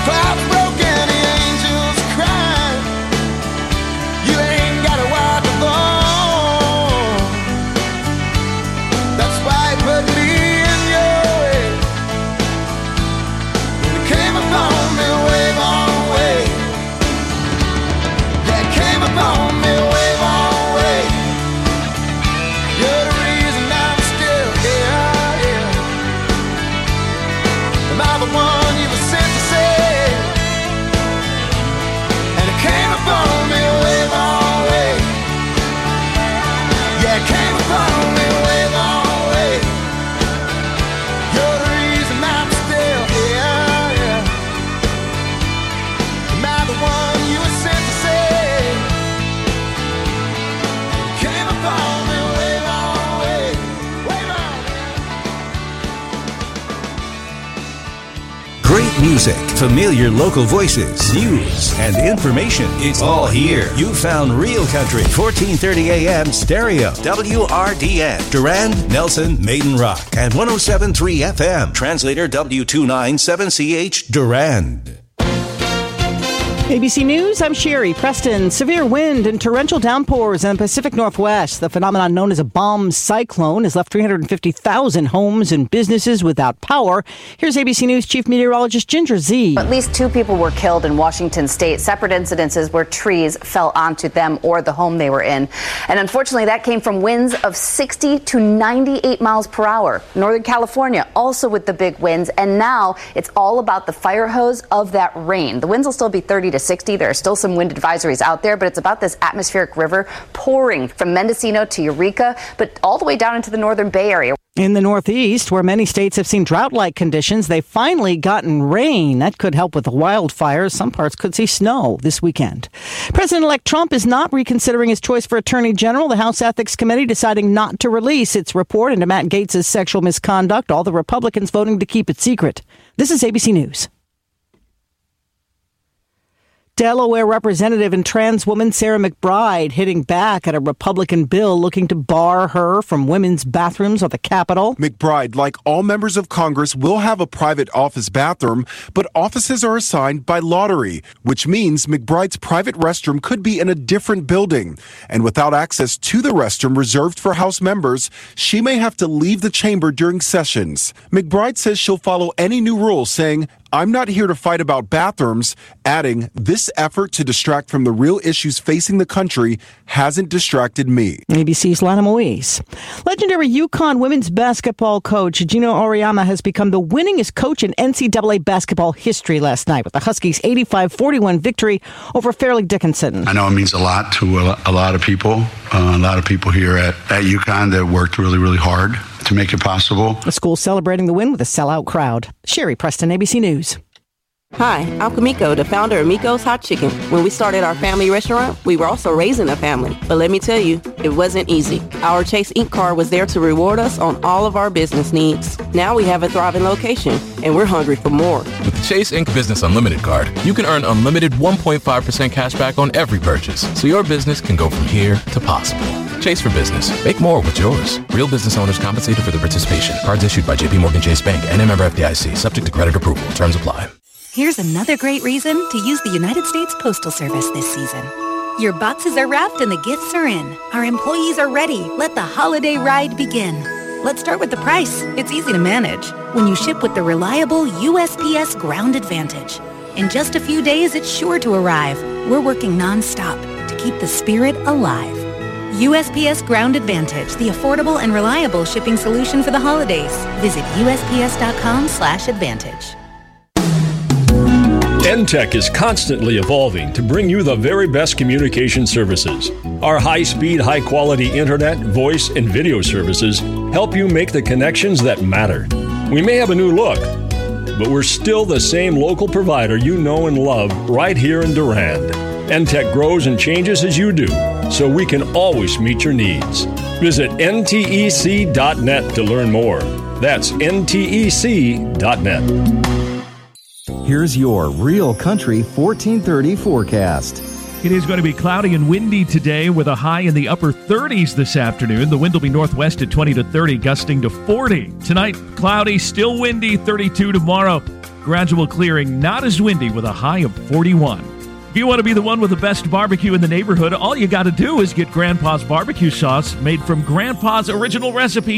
clouds broken, the angels crying. You ain't gotta wipe the phone. That's why it put me in your way. When it came upon me, wave on wave. Yeah, it came upon me, wave on wave. You're the reason I'm still here, yeah. Am I the one you were sent to save? And it came upon me, wave on wave. Yeah, it came upon me, wave on wave. You're the reason I'm still here, yeah. Am I the one you were sent to save? It came upon me, wave on wave. Wave on. Great music, familiar local voices, news, and information. It's all here. You found Real Country, 1430 AM stereo, WRDN, Durand, Nelson, Maiden Rock, and 107.3 FM, translator W297CH, Durand. ABC News, I'm Sherry Preston. Severe wind and torrential downpours in the Pacific Northwest. The phenomenon known as a bomb cyclone has left 350,000 homes and businesses without power. Here's ABC News Chief Meteorologist Ginger Zee. At least 2 people were killed in Washington state. Separate incidences where trees fell onto them or the home they were in. And unfortunately, that came from winds of 60 to 98 miles per hour. Northern California also with the big winds. And now it's all about the fire hose of that rain. The winds will still be 30 to 60. There are still some wind advisories out there, but it's about this atmospheric river pouring from Mendocino to Eureka, but all the way down into the northern Bay Area. In the Northeast, where many states have seen drought-like conditions, they've finally gotten rain. That could help with the wildfires. Some parts could see snow this weekend. President-elect Trump is not reconsidering his choice for Attorney General. The House Ethics Committee deciding not to release its report into Matt Gaetz' sexual misconduct. All the Republicans voting to keep it secret. This is ABC News. Delaware Representative and trans woman Sarah McBride hitting back at a Republican bill looking to bar her from women's bathrooms at the Capitol. McBride, like all members of Congress, will have a private office bathroom, but offices are assigned by lottery, which means McBride's private restroom could be in a different building. And without access to the restroom reserved for House members, she may have to leave the chamber during sessions. McBride says she'll follow any new rules, saying, "I'm not here to fight about bathrooms," adding, "This effort to distract from the real issues facing the country hasn't distracted me." ABC's Lana Moise. Legendary UConn women's basketball coach Gino Auriemma has become the winningest coach in NCAA basketball history last night with the Huskies' 85-41 victory over Fairleigh Dickinson. I know it means a lot to a lot of people here at UConn that worked really, really hard to make it possible. The school celebrating the win with a sellout crowd. Sherry Preston, ABC News. Hi, I'm Kamiko, the founder of Miko's Hot Chicken. When we started our family restaurant, we were also raising a family. But let me tell you, it wasn't easy. Our Chase Inc. card was there to reward us on all of our business needs. Now we have a thriving location, and we're hungry for more. With the Chase Inc. Business Unlimited card, you can earn unlimited 1.5% cash back on every purchase, so your business can go from here to possible. Chase for business. Make more with yours. Real business owners compensated for their participation. Cards issued by JP Morgan Chase Bank and a member FDIC. Subject to credit approval. Terms apply. Here's another great reason to use the United States Postal Service this season. Your boxes are wrapped and the gifts are in. Our employees are ready. Let the holiday ride begin. Let's start with the price. It's easy to manage when you ship with the reliable USPS Ground Advantage. In just a few days, it's sure to arrive. We're working nonstop to keep the spirit alive. USPS Ground Advantage, the affordable and reliable shipping solution for the holidays. Visit USPS.com/advantage. NTEC is constantly evolving to bring you the very best communication services. Our high-speed, high-quality internet, voice, and video services help you make the connections that matter. We may have a new look, but we're still the same local provider you know and love right here in Durand. NTEC grows and changes as you do, so we can always meet your needs. Visit ntec.net to learn more. That's ntec.net. Here's your Real Country 1430 forecast. It is going to be cloudy and windy today with a high in the upper 30s this afternoon. The wind will be northwest at 20 to 30, gusting to 40. Tonight, cloudy, still windy, 32 tomorrow. Gradual clearing, not as windy with a high of 41. If you want to be the one with the best barbecue in the neighborhood, all you got to do is get Grandpa's barbecue sauce made from Grandpa's original recipe,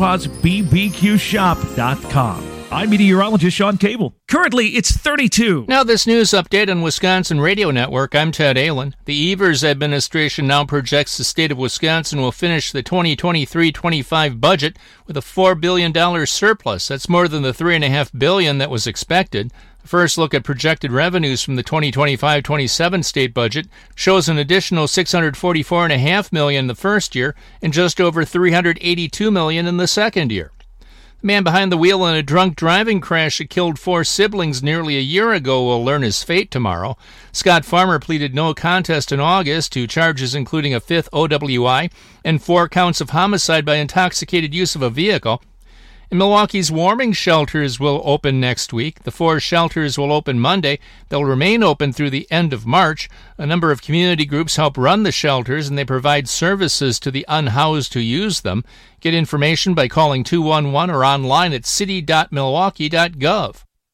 grandpa'sbbqshop.com. I'm meteorologist Sean Cable. Currently, it's 32. Now this news update on Wisconsin Radio Network. I'm Ted Allen. The Evers administration now projects the state of Wisconsin will finish the 2023-25 budget with a $4 billion surplus. That's more than the $3.5 billion that was expected. The first look at projected revenues from the 2025-27 state budget shows an additional $644.5 million in the first year and just over $382 million in the second year. The man behind the wheel in a drunk driving crash that killed 4 siblings nearly a year ago will learn his fate tomorrow. Scott Farmer pleaded no contest in August to charges including a 5th OWI and 4 counts of homicide by intoxicated use of a vehicle. And Milwaukee's warming shelters will open next week. The 4 shelters will open Monday. They'll remain open through the end of March. A number of community groups help run the shelters, and they provide services to the unhoused who use them. Get information by calling 211 or online at city.milwaukee.gov.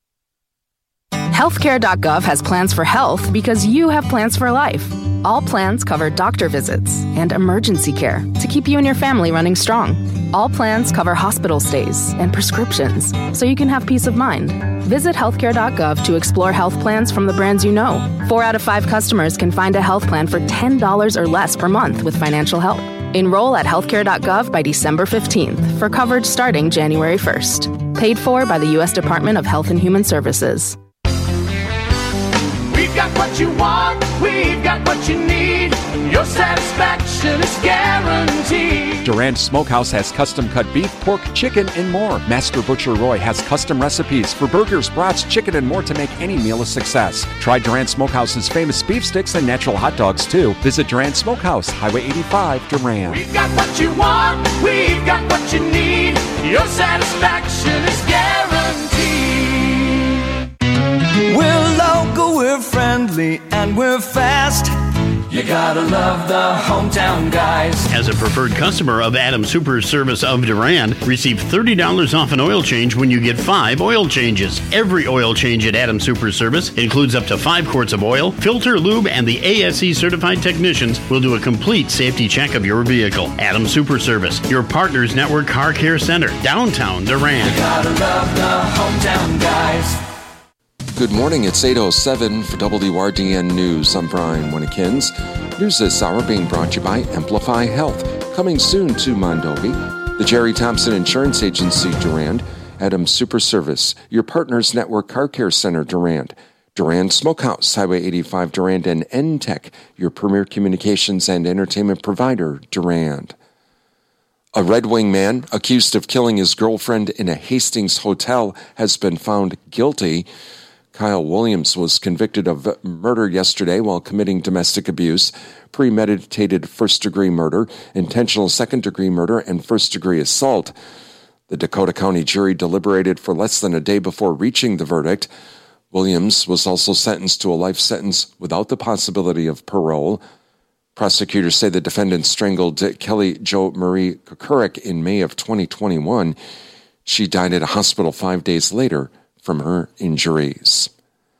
Healthcare.gov has plans for health because you have plans for life. All plans cover doctor visits and emergency care to keep you and your family running strong. All plans cover hospital stays and prescriptions so you can have peace of mind. Visit healthcare.gov to explore health plans from the brands you know. 4 out of 5 customers can find a health plan for $10 or less per month with financial help. Enroll at healthcare.gov by December 15th for coverage starting January 1st. Paid for by the U.S. Department of Health and Human Services. We've got what you want, we've got what you need. Your satisfaction is guaranteed. Durand Smokehouse has custom-cut beef, pork, chicken, and more. Master Butcher Roy has custom recipes for burgers, brats, chicken, and more to make any meal a success. Try Durand Smokehouse's famous beef sticks and natural hot dogs, too. Visit Durand Smokehouse, Highway 85, Durand. We've got what you want, we've got what you need. Your satisfaction is guaranteed. We're local, we're friendly, and we're fast. You gotta love the hometown guys. As a preferred customer of Adams Super Service of Durand, receive $30 off an oil change when you get 5 oil changes. Every oil change at Adams Super Service includes up to 5 quarts of oil, filter, lube, and the ASE certified technicians will do a complete safety check of your vehicle. Adams Super Service, your partner's network car care center, downtown Durand. You gotta love the hometown guys. Good morning, it's 8:07 for WRDN News. I'm Brian Winnekins. News this hour being brought to you by Amplify Health. Coming soon to Mondovi, the Jerry Thompson Insurance Agency, Durand, Adams Super Service, your partner's network car care center, Durand, Durand Smokehouse, Highway 85, Durand, and NTech, your premier communications and entertainment provider, Durand. A Red Wing man accused of killing his girlfriend in a Hastings hotel has been found guilty. Kyle Williams was convicted of murder yesterday while committing domestic abuse, premeditated first-degree murder, intentional second-degree murder, and first-degree assault. The Dakota County jury deliberated for less than a day before reaching the verdict. Williams was also sentenced to a life sentence without the possibility of parole. Prosecutors say the defendant strangled Kelly Jo Marie Kukurik in May of 2021. She died at a hospital 5 days later from her injuries.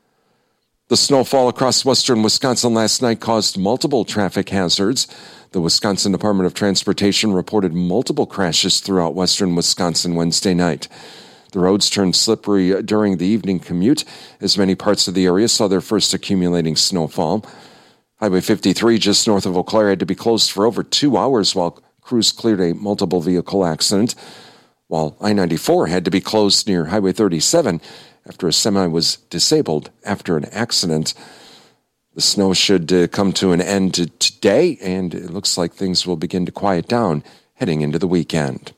The snowfall across western Wisconsin last night caused multiple traffic hazards. The Wisconsin Department of Transportation reported multiple crashes throughout western Wisconsin Wednesday night. The roads turned slippery during the evening commute as many parts of the area saw their first accumulating snowfall. Highway 53 just north of Eau Claire had to be closed for over 2 hours while crews cleared a multiple vehicle accident, while I-94 had to be closed near Highway 37 after a semi was disabled after an accident. The snow should come to an end today, and it looks like things will begin to quiet down heading into the weekend.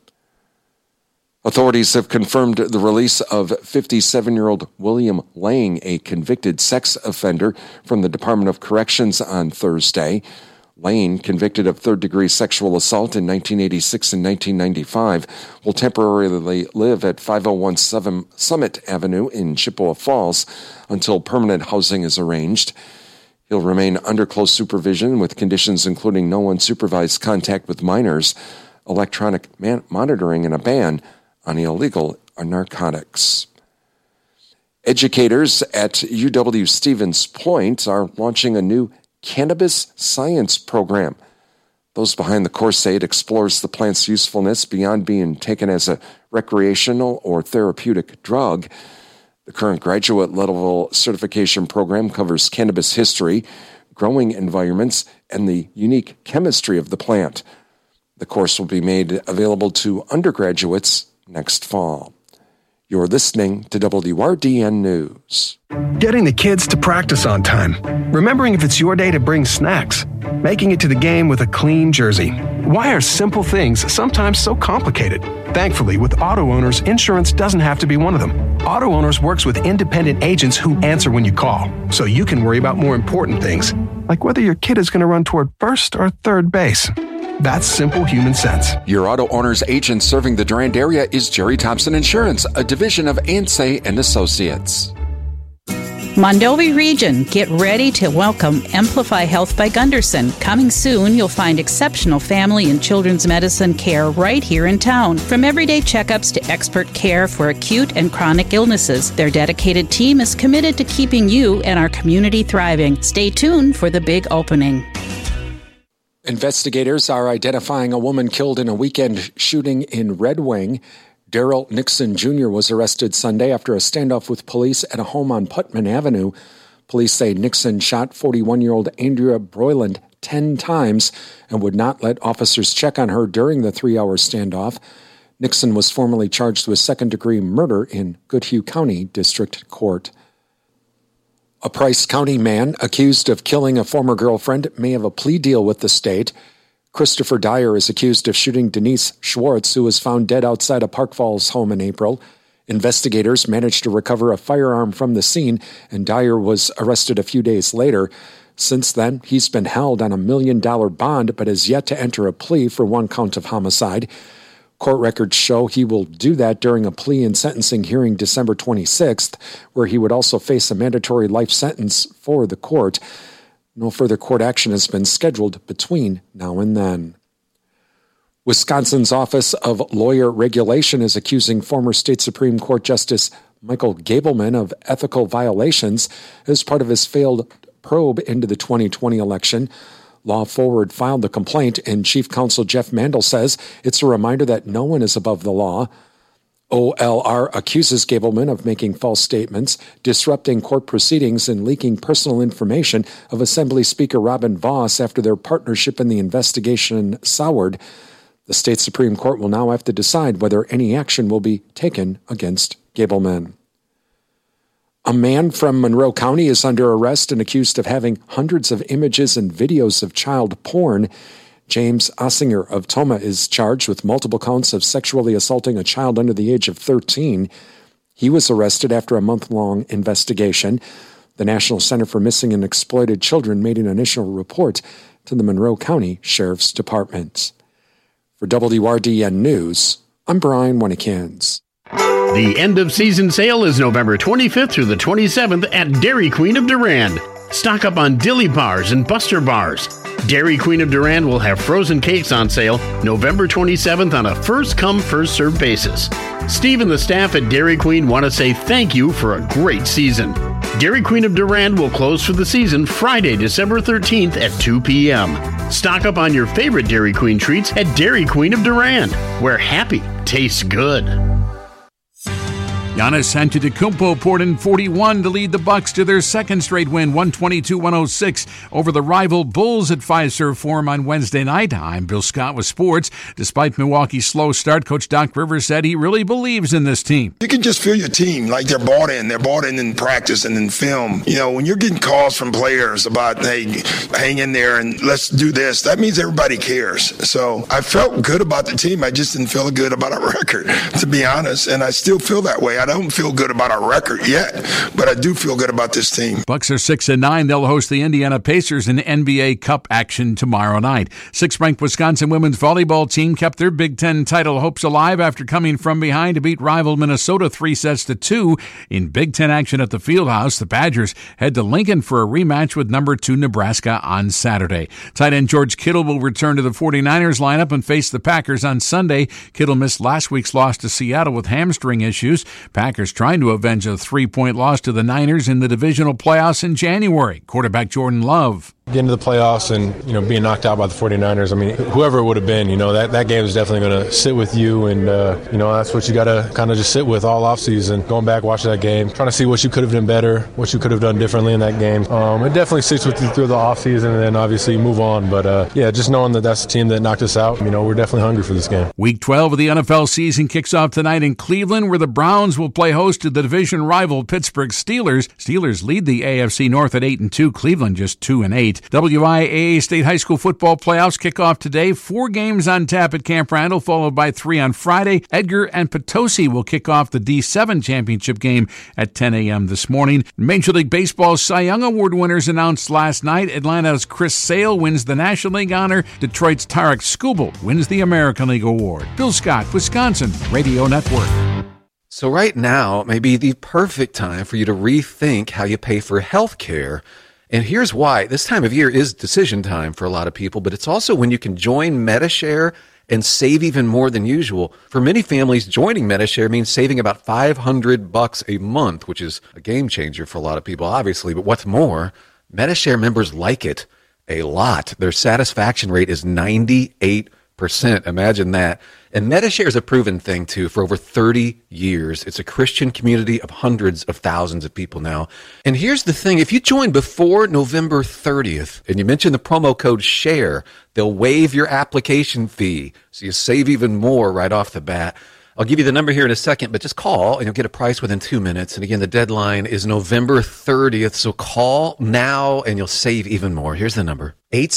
Authorities have confirmed the release of 57-year-old William Lang, a convicted sex offender, from the Department of Corrections on Thursday. Lane, convicted of third-degree sexual assault in 1986 and 1995, will temporarily live at 501 Summit Avenue in Chippewa Falls until permanent housing is arranged. He'll remain under close supervision with conditions including no unsupervised contact with minors, electronic monitoring, and a ban on illegal narcotics. Educators at UW Stevens Point are launching a new cannabis science program. Those behind the course say it explores the plant's usefulness beyond being taken as a recreational or therapeutic drug. The current graduate level certification program covers cannabis history, growing environments, and the unique chemistry of the plant. The course will be made available to undergraduates next fall. You're listening to WRDN News. Getting the kids to practice on time. Remembering if it's your day to bring snacks. Making it to the game with a clean jersey. Why are simple things sometimes so complicated? Thankfully, with Auto Owners, insurance doesn't have to be one of them. Auto Owners works with independent agents who answer when you call, so you can worry about more important things, like whether your kid is going to run toward first or third base. That's simple human sense. Your Auto Owners agent serving the Durand area is Jerry Thompson Insurance, a division of Ansay and Associates. Mondovi Region, get ready to welcome Amplify Health by Gunderson. Coming soon, you'll find exceptional family and children's medicine care right here in town. From everyday checkups to expert care for acute and chronic illnesses, their dedicated team is committed to keeping you and our community thriving. Stay tuned for the big opening. Investigators are identifying a woman killed in a weekend shooting in Red Wing. Daryl Nixon Jr. was arrested Sunday after a standoff with police at a home on Putman Avenue. Police say Nixon shot 41-year-old Andrea Broyland 10 times and would not let officers check on her during the 3-hour standoff. Nixon was formally charged with second-degree murder in Goodhue County District Court. A Price County man accused of killing a former girlfriend may have a plea deal with the state. Christopher Dyer is accused of shooting Denise Schwartz, who was found dead outside a Park Falls home in April. Investigators managed to recover a firearm from the scene, and Dyer was arrested a few days later. Since then, he's been held on $1 million bond, but has yet to enter a plea for one count of homicide. Court records show he will do that during a plea and sentencing hearing December 26th, where he would also face a mandatory life sentence for the court. No further court action has been scheduled between now and then. Wisconsin's Office of Lawyer Regulation is accusing former State Supreme Court Justice Michael Gableman of ethical violations as part of his failed probe into the 2020 election. Law Forward filed the complaint, and Chief Counsel Jeff Mandel says it's a reminder that no one is above the law. OLR accuses Gableman of making false statements, disrupting court proceedings, and leaking personal information of Assembly Speaker Robin Vos after their partnership in the investigation soured. The state Supreme Court will now have to decide whether any action will be taken against Gableman. A man from Monroe County is under arrest and accused of having hundreds of images and videos of child porn. James Ossinger of Toma is charged with multiple counts of sexually assaulting a child under the age of 13. He was arrested after a month-long investigation. The National Center for Missing and Exploited Children made an initial report to the Monroe County Sheriff's Department. For WRDN News, I'm Brian Winnikins. The end-of-season sale is November 25th through the 27th at Dairy Queen of Durand. Stock up on Dilly Bars and Buster Bars. Dairy Queen of Durand will have frozen cakes on sale November 27th on a first-come, first-served basis. Steve and the staff at Dairy Queen want to say thank you for a great season. Dairy Queen of Durand will close for the season Friday, December 13th at 2 p.m. Stock up on your favorite Dairy Queen treats at Dairy Queen of Durand, where happy tastes good. Giannis Antetokounmpo poured in 41 to lead the Bucks to their second straight win, 122-106 over the rival Bulls at Fiserv Forum on Wednesday night. I'm Bill Scott with sports. Despite Milwaukee's slow start, Coach Doc Rivers said he really believes in this team. You can just feel your team, like they're bought in. They're bought in practice and in film. You know, when you're getting calls from players about, hey, hang in there and let's do this, that means everybody cares. So I felt good about the team. I just didn't feel good about our record, to be honest, and I still feel that way. I don't feel good about our record yet, but I do feel good about this team. Bucks are 6-9. They'll host the Indiana Pacers in NBA Cup action tomorrow night. 6th-ranked Wisconsin women's volleyball team kept their Big Ten title hopes alive after coming from behind to beat rival Minnesota 3-2 in Big Ten action at the Fieldhouse. The Badgers head to Lincoln for a rematch with number 2 Nebraska on Saturday. Tight end George Kittle will return to the 49ers lineup and face the Packers on Sunday. Kittle missed last week's loss to Seattle with hamstring issues. Packers trying to avenge a 3-point loss to the Niners in the divisional playoffs in January. Quarterback Jordan Love. Getting to the playoffs and, being knocked out by the 49ers, whoever it would have been, that game is definitely going to sit with you. And, that's what you got to kind of just sit with all offseason. Going back, watching that game, trying to see what you could have done better, what you could have done differently in that game. It definitely sits with you through the offseason and then obviously move on. But, just knowing that that's the team that knocked us out, we're definitely hungry for this game. Week 12 of the NFL season kicks off tonight in Cleveland, where the Browns will play host to the division rival Pittsburgh Steelers. Steelers lead the AFC North at 8-2, Cleveland just 2-8. WIAA State High School football playoffs kick off today. 4 games on tap at Camp Randall, followed by 3 on Friday. Edgar and Potosi will kick off the D7 championship game at 10 a.m. this morning. Major League Baseball's Cy Young Award winners announced last night. Atlanta's Chris Sale wins the National League honor. Detroit's Tarek Skubal wins the American League Award. Bill Scott, Wisconsin Radio Network. So right now may be the perfect time for you to rethink how you pay for health care. And here's why. This time of year is decision time for a lot of people, but it's also when you can join Medi-Share and save even more than usual. For many families, joining Medi-Share means saving about $500 a month, which is a game changer for a lot of people, obviously. But what's more, Medi-Share members like it a lot. Their satisfaction rate is 98%. Imagine that. And Medi-Share is a proven thing, too, for over 30 years. It's a Christian community of hundreds of thousands of people now. And here's the thing. If you join before November 30th and you mention the promo code SHARE, they'll waive your application fee. So you save even more right off the bat. I'll give you the number here in a second, but just call and you'll get a price within 2 minutes. And again, the deadline is November 30th. So call now and you'll save even more. Here's the number.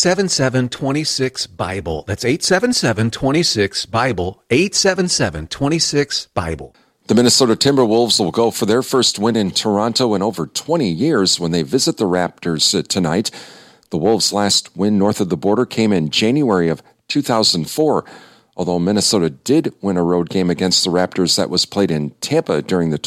877-26-BIBLE. That's 877-26-BIBLE. 877-26-BIBLE. The Minnesota Timberwolves will go for their first win in Toronto in over 20 years when they visit the Raptors tonight. The Wolves' last win north of the border came in January of 2004. Although Minnesota did win a road game against the Raptors that was played in Tampa during the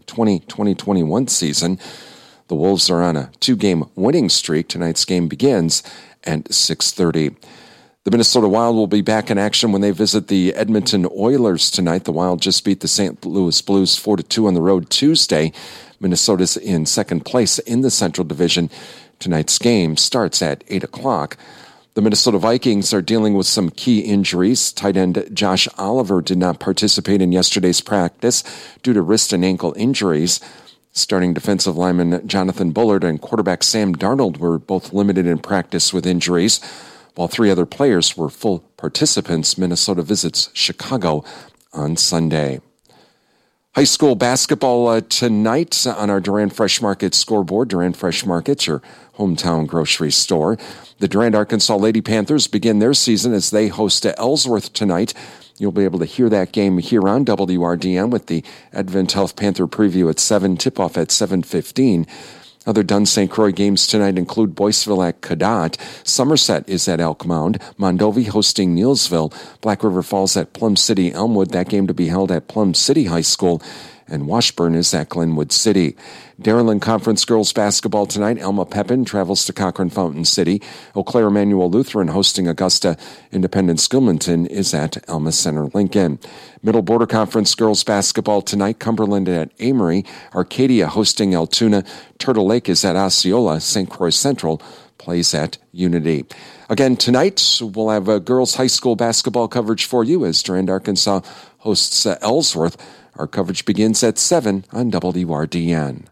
2020-2021 season, the Wolves are on a 2-game winning streak. Tonight's game begins at 6:30. The Minnesota Wild will be back in action when they visit the Edmonton Oilers tonight. The Wild just beat the St. Louis Blues 4-2 on the road Tuesday. Minnesota's in second place in the Central Division. Tonight's game starts at 8 o'clock. The Minnesota Vikings are dealing with some key injuries. Tight end Josh Oliver did not participate in yesterday's practice due to wrist and ankle injuries. Starting defensive lineman Jonathan Bullard and quarterback Sam Darnold were both limited in practice with injuries. While 3 other players were full participants, Minnesota visits Chicago on Sunday. High school basketball tonight on our Durand Fresh Market scoreboard. Durand Fresh Market, your hometown grocery store. The Durand, Arkansas Lady Panthers begin their season as they host Ellsworth tonight. You'll be able to hear that game here on WRDM with the Advent Health Panther preview at 7, tip-off at 7:15. Other Dunn St. Croix games tonight include Boyceville at Cadott. Somerset is at Elk Mound. Mondovi hosting Neilsville. Black River Falls at Plum City Elmwood. That game to be held at Plum City High School. And Washburn is at Glenwood City. Dairyland Conference girls basketball tonight. Elma Pepin travels to Cochran Fountain City. Eau Claire Emmanuel Lutheran hosting Augusta. Independence Gilmanton is at Elma Center Lincoln. Middle Border Conference girls basketball tonight. Cumberland at Amory. Arcadia hosting Altoona. Turtle Lake is at Osceola. St. Croix Central plays at Unity. Again, tonight we'll have girls high school basketball coverage for you as Durand, Arkansas hosts Ellsworth. Our coverage begins at 7 on WRDN.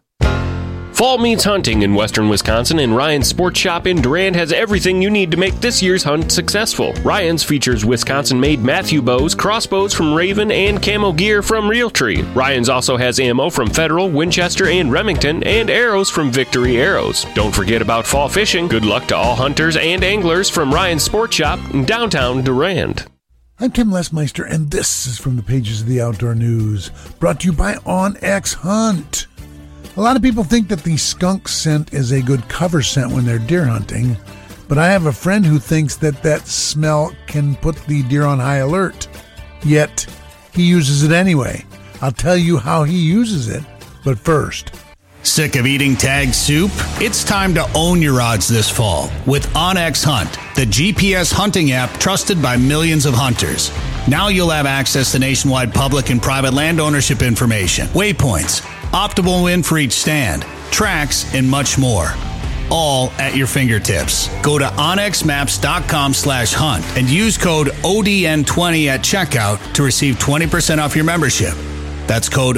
Fall means hunting in western Wisconsin, and Ryan's Sports Shop in Durand has everything you need to make this year's hunt successful. Ryan's features Wisconsin-made Matthew bows, crossbows from Raven, and camo gear from Realtree. Ryan's also has ammo from Federal, Winchester, and Remington, and arrows from Victory Arrows. Don't forget about fall fishing. Good luck to all hunters and anglers from Ryan's Sports Shop in downtown Durand. I'm Tim Lesmeister, and this is from the pages of the Outdoor News, brought to you by OnX Hunt. A lot of people think that the skunk scent is a good cover scent when they're deer hunting, but I have a friend who thinks that that smell can put the deer on high alert. Yet, he uses it anyway. I'll tell you how he uses it, but first. Sick of eating tagged soup? It's time to own your odds this fall with OnX Hunt, the GPS hunting app trusted by millions of hunters. Now you'll have access to nationwide public and private land ownership information, waypoints, optimal wind for each stand, tracks, and much more. All at your fingertips. Go to onxmaps.com/hunt and use code ODN20 at checkout to receive 20% off your membership. That's code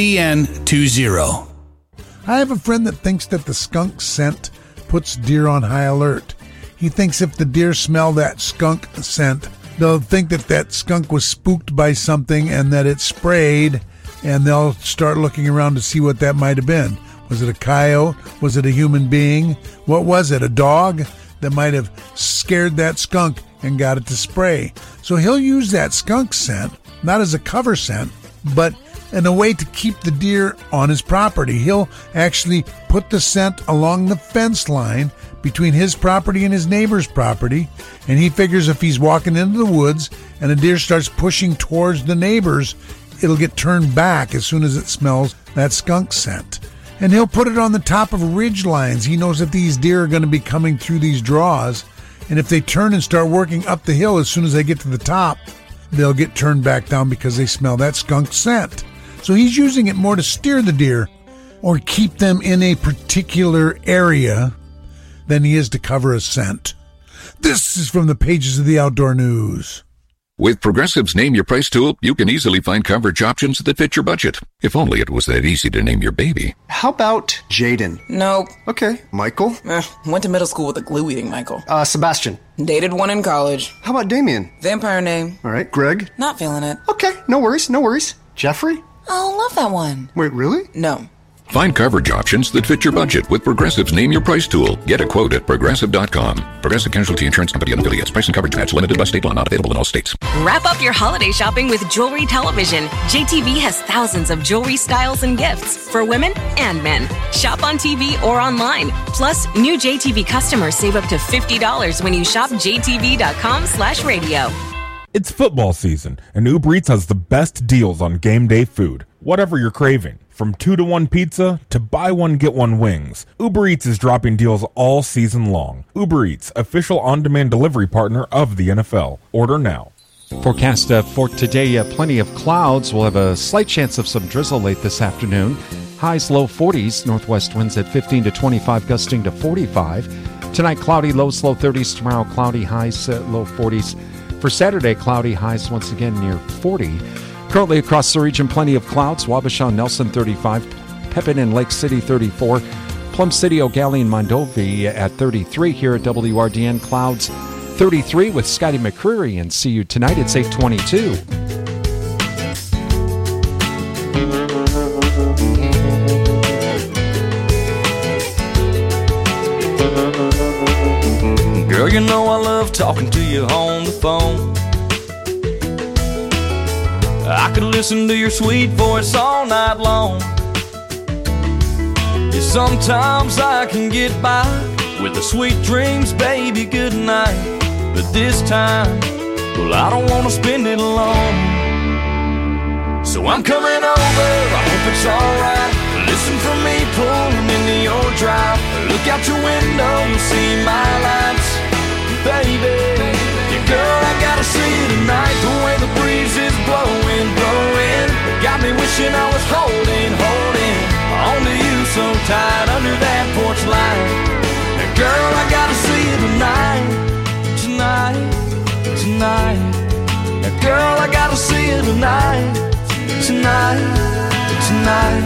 ODN20. I have a friend that thinks that the skunk scent puts deer on high alert. He thinks if the deer smell that skunk scent, they'll think that that skunk was spooked by something and that it sprayed, and they'll start looking around to see what that might have been. Was it a coyote? Was it a human being? What was it? A dog that might have scared that skunk and got it to spray. So he'll use that skunk scent, not as a cover scent, but in a way to keep the deer on his property. He'll actually put the scent along the fence line between his property and his neighbor's property, and he figures if he's walking into the woods and a deer starts pushing towards the neighbor's, it'll get turned back as soon as it smells that skunk scent. And he'll put it on the top of ridge lines. He knows that these deer are going to be coming through these draws, and if they turn and start working up the hill, as soon as they get to the top, they'll get turned back down because they smell that skunk scent. So he's using it more to steer the deer or keep them in a particular area than he is to cover a scent. This is from the pages of the Outdoor News. With Progressive's Name Your Price tool, you can easily find coverage options that fit your budget. If only it was that easy to name your baby. How about Jaden? Nope. Okay. Michael? Went to middle school with a glue-eating Michael. Sebastian? Dated one in college. How about Damien? Vampire name. All right. Greg? Not feeling it. Okay. No worries. No worries. Jeffrey? Oh, love that one. Wait, really? No. Find coverage options that fit your budget with Progressive's Name Your Price tool. Get a quote at Progressive.com. Progressive Casualty Insurance Company and affiliates. Price and coverage match limited by state law. Not available in all states. Wrap up your holiday shopping with Jewelry Television. JTV has thousands of jewelry styles and gifts for women and men. Shop on TV or online. Plus, new JTV customers save up to $50 when you shop jtv.com/radio. It's football season, and Uber Eats has the best deals on game day food. Whatever you're craving, from 2-to-1 pizza to buy one get one wings, Uber Eats is dropping deals all season long. Uber Eats, official on-demand delivery partner of the NFL. Order now. Forecast for today, plenty of clouds. We'll have a slight chance of some drizzle late this afternoon. Highs low 40s, northwest winds at 15 to 25, gusting to 45. Tonight, cloudy, lows low 30s. Tomorrow, cloudy, highs low 40s. For Saturday, cloudy, highs once again near 40. Currently across the region, plenty of clouds. Wabasha, Nelson 35, Pepin and Lake City 34, Plum City, O'Galley, and Mondovi at 33. Here at WRDN, clouds 33 with Scotty McCreery. And see you tonight. It's 8:22. Girl, you know I love talking to you on the phone. I could listen to your sweet voice all night long. Yeah, sometimes I can get by with the sweet dreams, baby, good night. But this time, well, I don't want to spend it alone. So I'm coming over, I hope it's alright. Listen for me pulling into your drive. Look out your window, you'll see my lights. Baby, yeah, girl, I gotta see you tonight. The way the breeze is blowing, blowing, got me wishing I was holding onto you so tight under that porch light. Now, girl, I gotta see you tonight, tonight, tonight. Now, girl, I gotta see you tonight, tonight, tonight.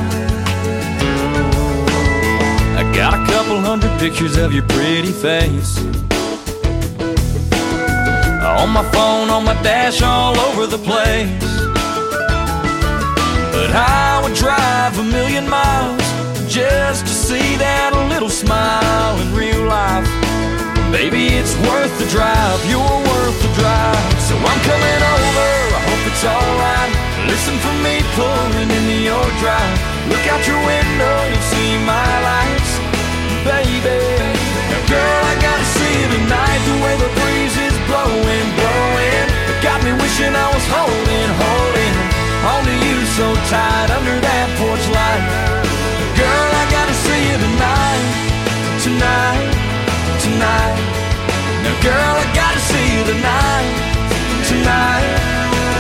I got a couple hundred pictures of your pretty face on my phone, on my dash, all over the place. But I would drive 1,000,000 miles just to see that little smile in real life. Baby, it's worth the drive, you're worth the drive. So I'm coming over, I hope it's alright. Listen for me pulling into your drive. Look out your window, you'll see my lights. Baby, now girl, I gotta see you tonight. The way the breeze is blowing, blowing, it got me wishing I was holding onto you so tight under that porch light. Girl, I gotta see you tonight, tonight, tonight. Now girl, I gotta see you tonight, tonight,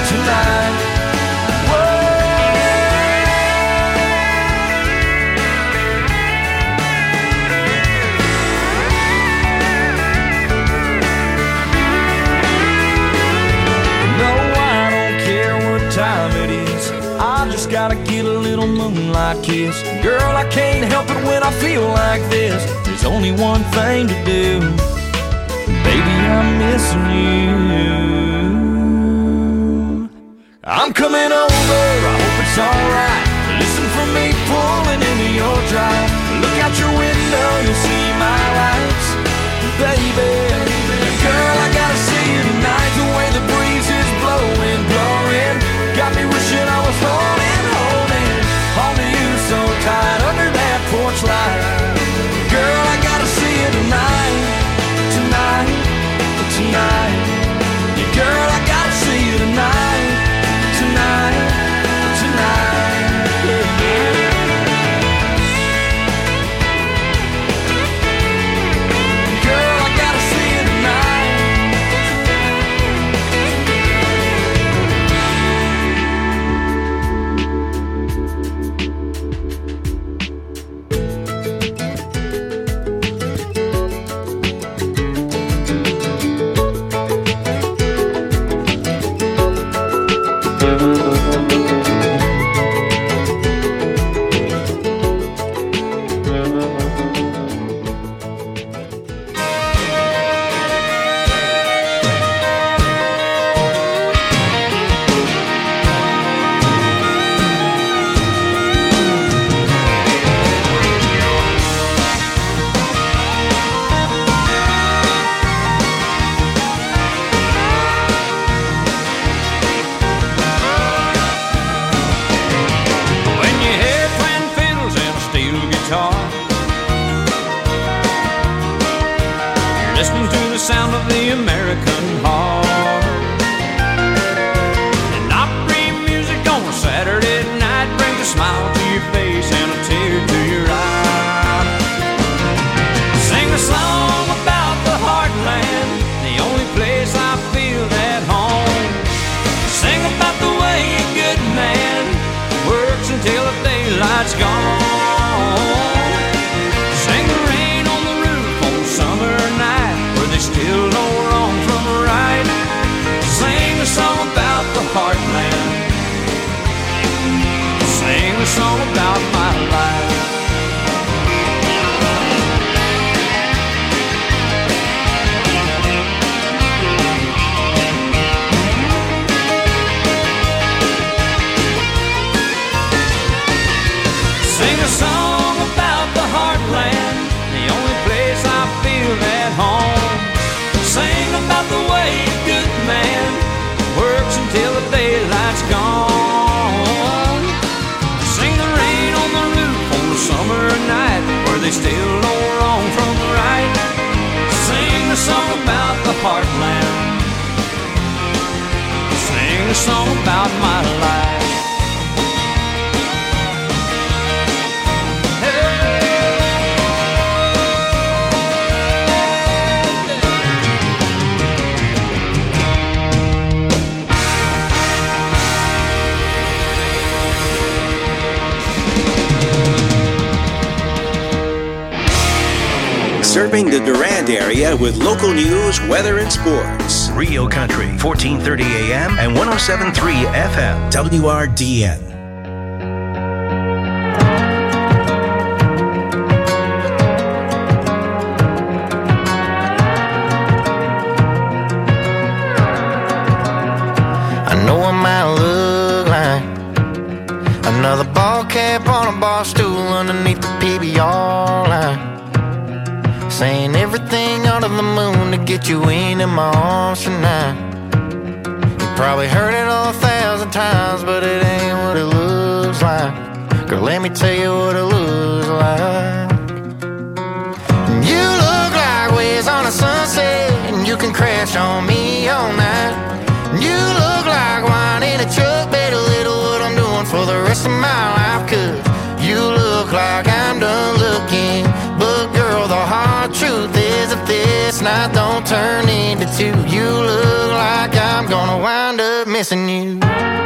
kiss. Girl, I can't help it when I feel like this. There's only one thing to do. Baby, I'm missing you. I'm coming over, I hope it's alright. Listen for me pulling into your drive. Look out your window, you'll see my lights. Baby, girl, I gotta see you tonight. The way the breeze is blowing, blowing, got me wishing I was holding on to you so tight under that porch light. Girl, I gotta see you tonight, tonight, tonight. Yeah, girl, I gotta see you tonight, tonight, tonight. Yeah, yeah. Girl, I gotta see you tonight. Serving the Durand area with local news, weather, and sports. Rio Country, 1430 AM and 107.3 FM. WRDN. I know I might look like another ball cap on a bar stool underneath the PBR line, saying everything under the moon to get you into my arms tonight. You probably heard it 1,000 times, but it ain't what it looks like. Girl, let me tell you what it looks like. You look like waves on a sunset, and you can crash on me all night. You look like wine in a truck, better little what I'm doing for the rest of my life. Cause you look like I'm done looking, but girl, the hard truth is if this night don't turn into two, you look like I'm gonna wind up missing you.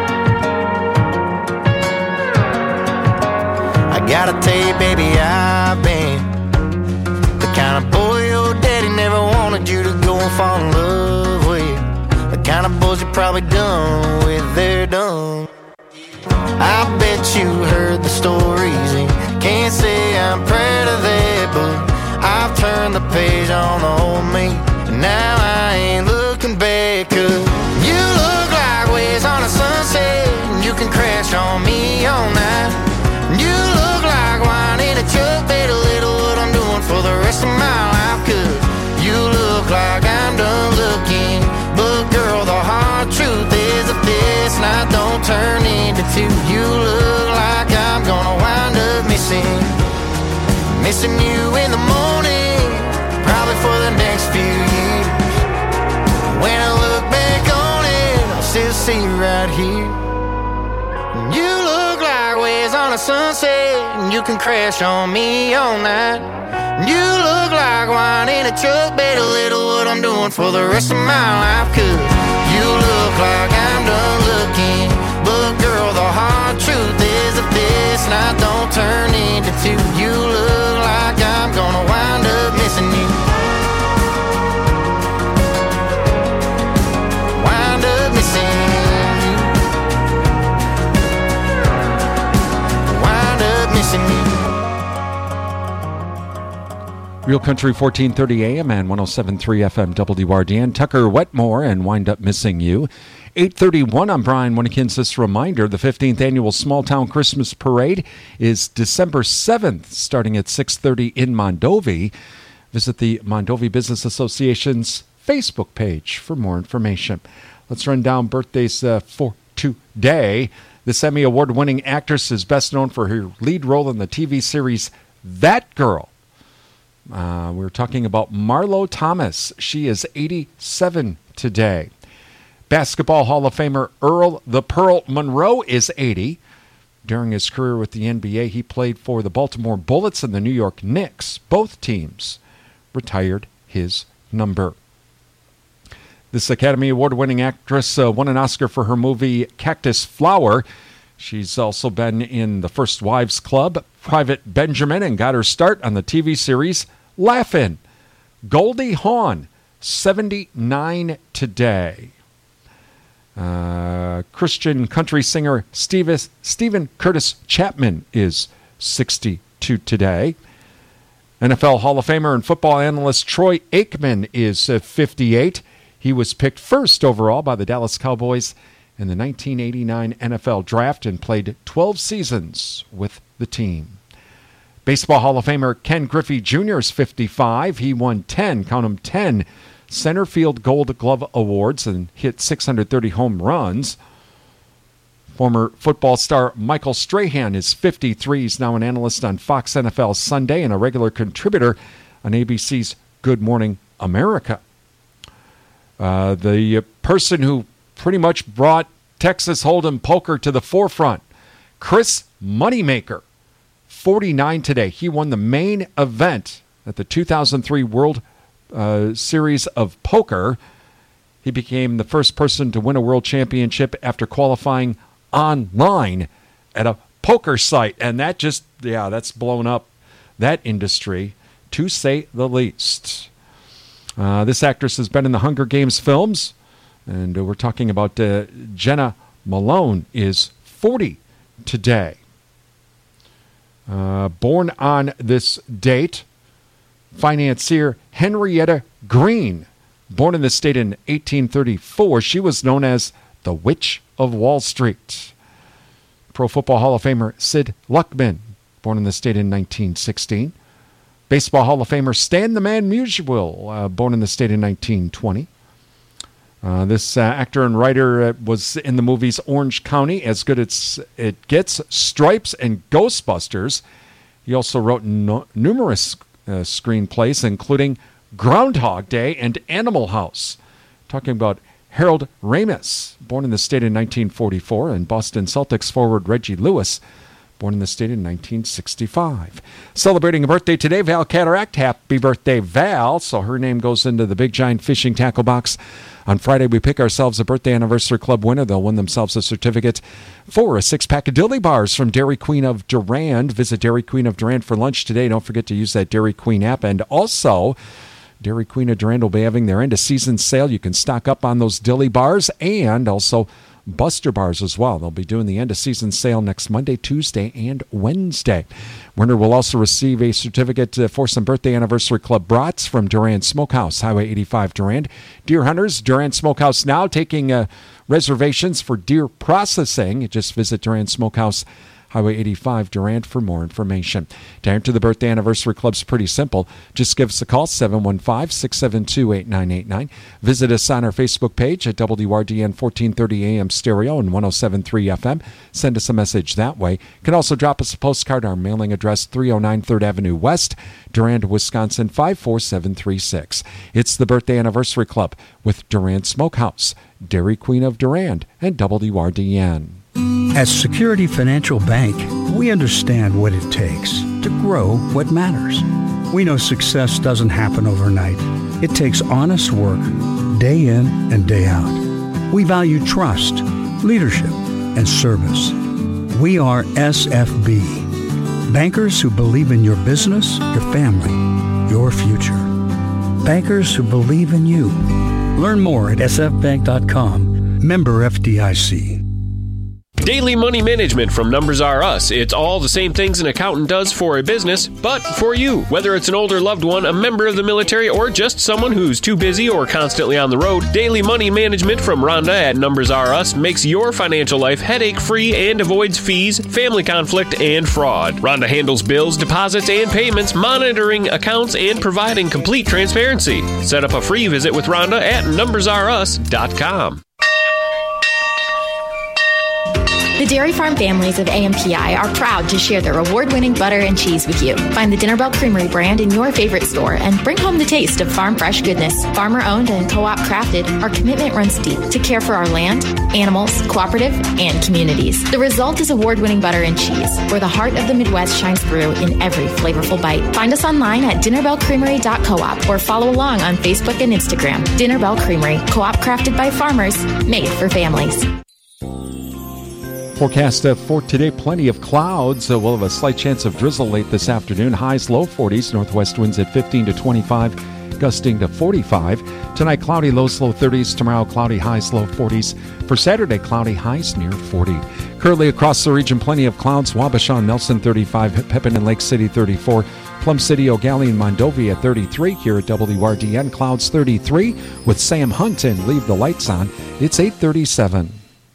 I gotta tell you, baby, I've been the kind of boy your daddy never wanted you to go and fall in love with. The kind of boys you're probably done with, they're done. I bet you heard the stories and can't say I'm proud of that, but I've turned the page on the old me, and now I ain't looking back. 'Cause you look like waves on a sunset, and you can crash on me all night. You look like wine in a jug, better little what I'm doing for the rest of my life. 'Cause you look like I'm done looking, but girl, the hard truth is if this night don't turn into two, you look like I'm gonna wind up missing you in the morning, probably for the next few years. When I look back on it, I'll still see you right here. You look like waves on a sunset, and you can crash on me all night. You look like wine in a jug, better little what I'm doing for the rest of my life. 'Cause you look like I'm done looking, but girl, the hard truth is if this night don't turn into two, you look like I'm gonna wind up missing you. Wind up missing you. Wind up missing you. Real Country 1430 AM and 107.3 FM WRDN. Tucker Wetmore and Wind Up Missing You. 8:31, I'm Brian Winnekins. This reminder, the 15th Annual Small Town Christmas Parade is December 7th, starting at 6:30 in Mondovi. Visit the Mondovi Business Association's Facebook page for more information. Let's run down birthdays for today. This Emmy Award-winning actress is best known for her lead role in the TV series That Girl. We're talking about Marlo Thomas. She is 87 today. Basketball Hall of Famer Earl the Pearl Monroe is 80. During his career with the NBA, he played for the Baltimore Bullets and the New York Knicks. Both teams retired his number. This Academy Award-winning actress won an Oscar for her movie Cactus Flower. She's also been in The First Wives Club, Private Benjamin, and got her start on the TV series Laugh-In. Goldie Hawn, 79 today. Christian country singer Stephen Curtis Chapman is 62 today. NFL Hall of Famer and football analyst Troy Aikman is 58. He was picked first overall by the Dallas Cowboys in the 1989 NFL Draft and played 12 seasons with the team. Baseball Hall of Famer Ken Griffey Jr. is 55. He won 10 center field Gold Glove Awards and hit 630 home runs. Former football star Michael Strahan is 53. He's now an analyst on Fox NFL Sunday and a regular contributor on ABC's Good Morning America. The person who pretty much brought Texas Hold'em poker to the forefront, Chris Moneymaker, 49 today. He won the main event at the 2003 World Series of Poker. He became the first person to win a world championship after qualifying online at a poker site. And that just, that's blown up that industry, to say the least. This actress has been in the Hunger Games films, and we're talking about Jenna Malone is 40 today. Born on this date, financier Henrietta Green, born in the state in 1834. She was known as the Witch of Wall Street. Pro Football Hall of Famer Sid Luckman, born in the state in 1916. Baseball Hall of Famer Stan the Man Musial, born in the state in 1920. This actor and writer was in the movies Orange County, As Good as It Gets, Stripes, and Ghostbusters. He also wrote numerous screenplays, including Groundhog Day and Animal House. Talking about Harold Ramis, born in the state in 1944, and Boston Celtics forward Reggie Lewis, born in the state in 1965. Celebrating a birthday today, Val Cataract. Happy birthday, Val. So her name goes into the Big Giant Fishing Tackle Box. On Friday, we pick ourselves a birthday anniversary club winner. They'll win themselves a certificate for a 6-pack of Dilly Bars from Dairy Queen of Durand. Visit Dairy Queen of Durand for lunch today. Don't forget to use that Dairy Queen app. And also, Dairy Queen of Durand will be having their end-of-season sale. You can stock up on those Dilly Bars and also Buster Bars as well. They'll be doing the end-of-season sale next Monday, Tuesday, and Wednesday. Winner will also receive a certificate for some birthday anniversary club brats from Durand Smokehouse, Highway 85 Durand. Deer hunters, Durand Smokehouse now taking reservations for deer processing. Just visit Durand Smokehouse, Highway 85 Durand for more information. To enter the birthday anniversary club is pretty simple. Just give us a call, 715-672-8989. Visit us on our Facebook page at WRDN 1430 AM stereo and 107.3 FM. Send us a message that way. You can also drop us a postcard. Our mailing address, 309 3rd Avenue West, Durand, Wisconsin, 54736. It's the birthday anniversary club with Durand Smokehouse, Dairy Queen of Durand, and WRDN. At Security Financial Bank, we understand what it takes to grow what matters. We know success doesn't happen overnight. It takes honest work, day in and day out. We value trust, leadership, and service. We are SFB, bankers who believe in your business, your family, your future. Bankers who believe in you. Learn more at sfbank.com. Member FDIC. Daily money management from Numbers R Us. It's all the same things an accountant does for a business, but for you. Whether it's an older loved one, a member of the military, or just someone who's too busy or constantly on the road, daily money management from Rhonda at Numbers R Us makes your financial life headache-free and avoids fees, family conflict, and fraud. Rhonda handles bills, deposits, and payments, monitoring accounts, and providing complete transparency. Set up a free visit with Rhonda at numbersrus.com. The Dairy Farm families of AMPI are proud to share their award-winning butter and cheese with you. Find the Dinner Bell Creamery brand in your favorite store and bring home the taste of farm fresh goodness. Farmer-owned and co-op crafted, our commitment runs deep to care for our land, animals, cooperative, and communities. The result is award-winning butter and cheese, where the heart of the Midwest shines through in every flavorful bite. Find us online at dinnerbellcreamery.coop or follow along on Facebook and Instagram. Dinner Bell Creamery, co-op crafted by farmers, made for families. Forecast for today, plenty of clouds. We'll have a slight chance of drizzle late this afternoon. Highs low 40s, northwest winds at 15 to 25, gusting to 45. Tonight, cloudy lows low 30s. Tomorrow, cloudy highs low 40s. For Saturday, cloudy highs near 40. Currently across the region, plenty of clouds. Wabasha, Nelson 35, Pepin and Lake City 34. Plum City, O'Galley, and Mondovi at 33. Here at WRDN, clouds 33. With Sam Hunt and Leave the Lights On, it's 8:37.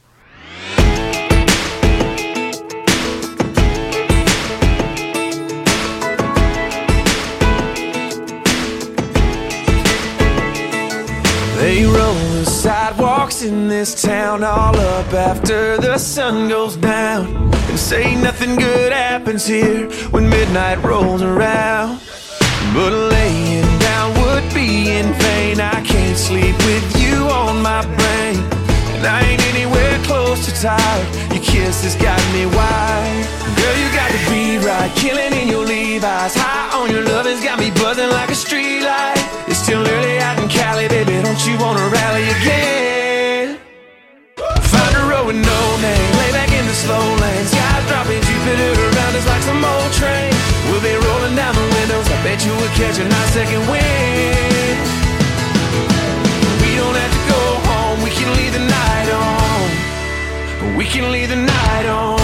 They roll the sidewalks in this town all up after the sun goes down, and say nothing good happens here when midnight rolls around. But laying down would be in vain. I can't sleep with you on my brain, and I ain't anywhere close to tired. Your kiss has got me wired. Girl, you got the beat right, killing in your Levi's. High on your love has got me buzzing like a street light. It's still early out in Cali, baby, don't you wanna rally again? Find a road with no name, lay back in the slow lane. Skies dropping, Jupiter around us like some old train. We'll be rolling down the windows, I bet you we'll catch a nice second wind. We don't have to go home, we can leave the night on. We can leave the night on.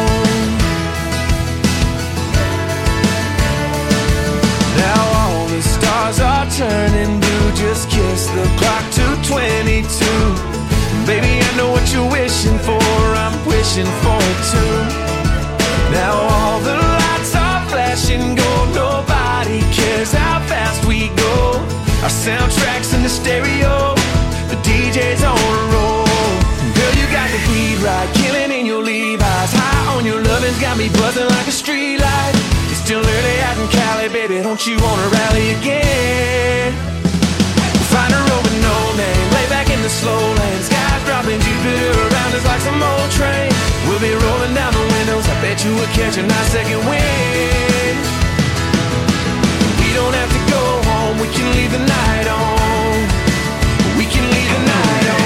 Now all the stars are turning blue. Just kiss the clock to 22. Baby, I know what you're wishing for, I'm wishing for it too. Now all the lights are flashing gold. Nobody cares how fast we go. Our soundtrack's in the stereo, the DJ's on a roll. Girl, you got the beat right, killing in your Levi's. High on your lovin's got me buzzing like a street light. It's still early out in Cali, baby, don't you wanna rally again? Find a road with no name, lay back in the slow lane. Skies dropping, Jupiter around us like some old train. We'll be rolling down the windows, I bet you we'll catch a nice second wind. We don't have to go home, we can leave the night on. We can leave the night on.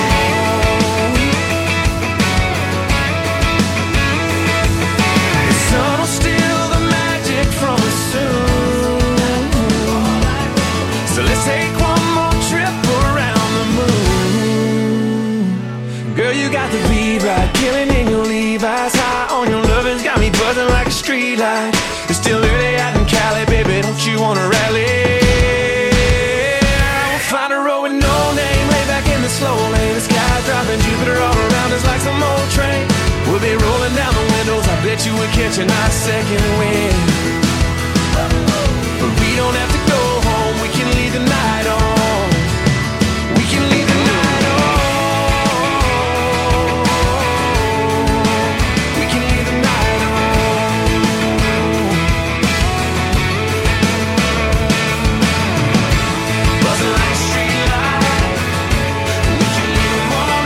The sun will steal the magic from us soon. So let's take one more trip around the moon. Girl, you got the beat ride, killing in your Levi's. High on your lovers, got me buzzing like a street light. It's still early out in Cali, baby, don't you wanna rally? We'll find a road with no name, lay back in the slow lane. The sky's dropping, Jupiter all around us like some old train. We'll be rolling down the windows, I bet you we'll catch a nice second wind. But we don't have to go home, we can leave the night on. We can leave the night on. We can leave the night on. Buzzing like a street light. We can leave them all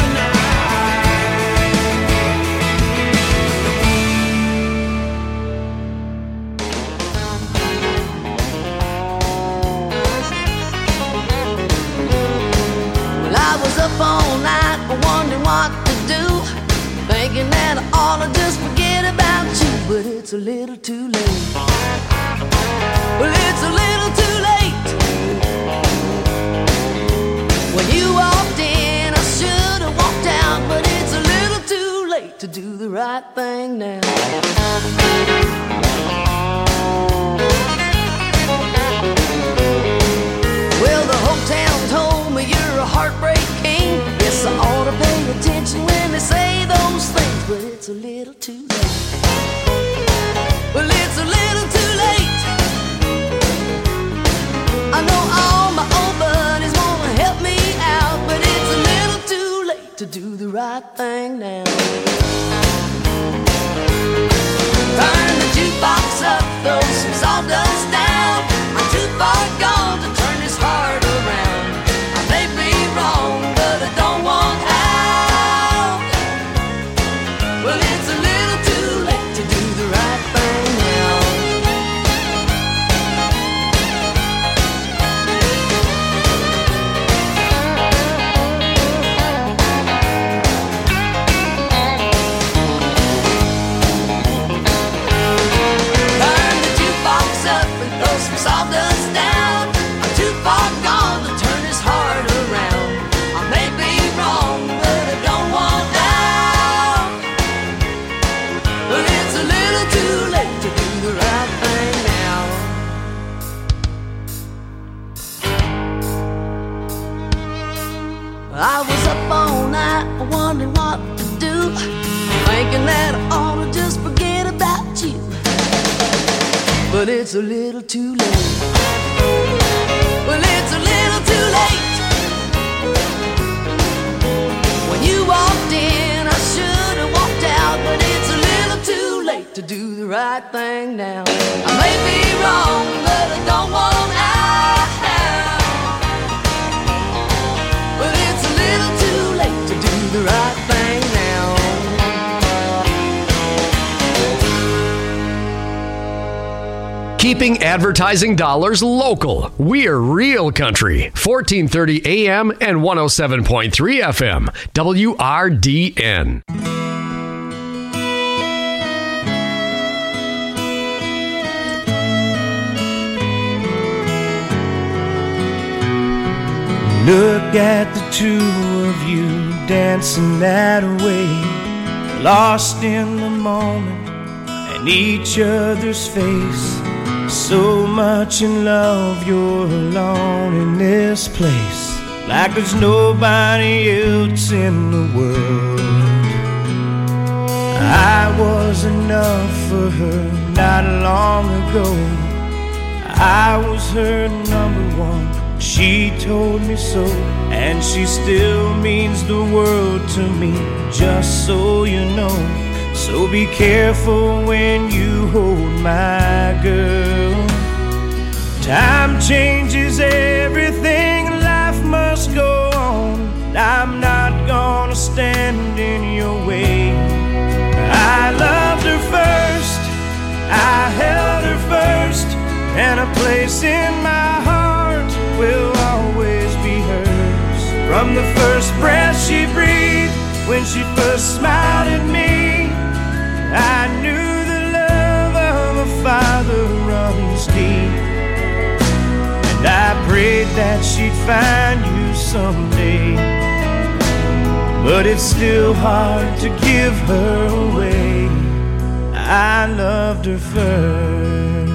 Up all night, wondering what to do, thinking that I ought to just forget about you, but it's a little too late. Well, it's a little too late. When you walked in, I should have walked out, but it's a little too late to do the right thing now. Well, the whole town told me you're a heartbreak king. Yes, I ought to pay attention when they say those things, but it's a little too late. Well, it's a little too late. I know all my old buddies wanna help me out, but it's a little too late to do the right thing now. Turn the jukebox up, throw some sawdust down. I'm too far gone to turn this heart around. I may be wrong, but I don't want out. Well, it's a little too late to do the right thing now. Turn the jukebox up and throw some sawdust down. I'm too far gone to turn this heart around. I may be wrong, but I don't want out. Well, it's a little too late to do the right thing now. I was up all night wondering what to do, thinking that I ought to just forget about you, but it's a little too late. Well, it's a little too late. When you walked in, I should have walked out, but it's a little too late to do the right thing now. I may be wrong, but I don't want out. But it's a little too late to do the right thing now. Keeping advertising dollars local. We're Real Country, 1430 AM and 107.3 FM, WRDN. Look at the two of you dancing that way, lost in the moment and each other's face. So much in love, you're alone in this place, like there's nobody else in the world. I was enough for her not long ago. I was her number one, she told me so, and she still means the world to me, just so you know. So be careful when you hold my girl. Time changes everything, life must go on. I'm not gonna stand in your way. I loved her first, I held her first, and a place in my heart will always be hers. From the first breath she breathed, when she first smiled at me, I knew the love of a father runs deep. And I prayed that she'd find you someday. but it's still hard to give her away. I loved her first.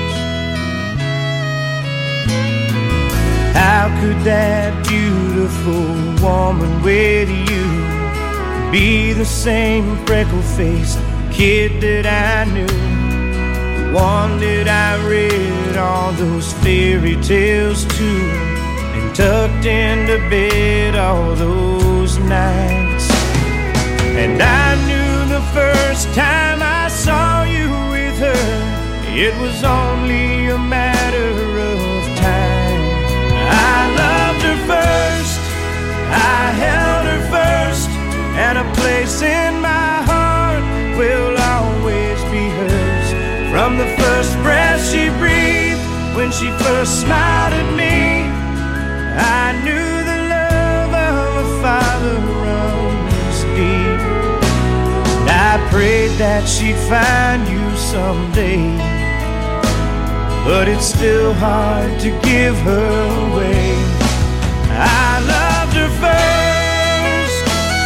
How could that beautiful woman with you be the same freckle-faced kid that I knew? The one that I read all those fairy tales to and tucked into bed all those nights. And I knew the first time I saw you with her, it was only a matter of time. I loved her first, I held her first, and a place in my heart will always be hers. From the first breath she breathed, when she first smiled at me, I knew the love of a father runs deep. And I prayed that she'd find you someday, but it's still hard to give her away. I loved her first.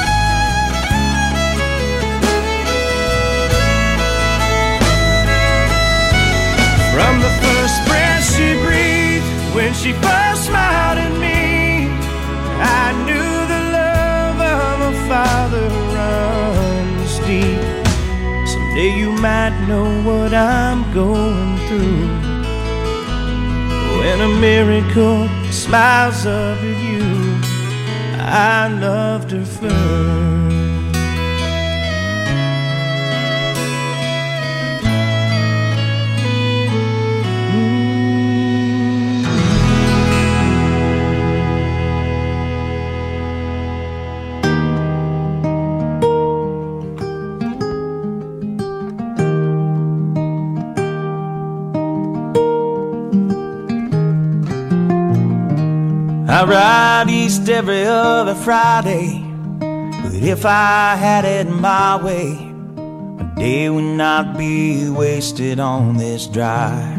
From the first breath she breathed, when she first smiled at me, I knew the love of a father runs deep. Someday you might know what I'm going through, when a miracle smiles up at you. I loved her first. I ride east every other Friday, but if I had it my way, my day would not be wasted on this drive.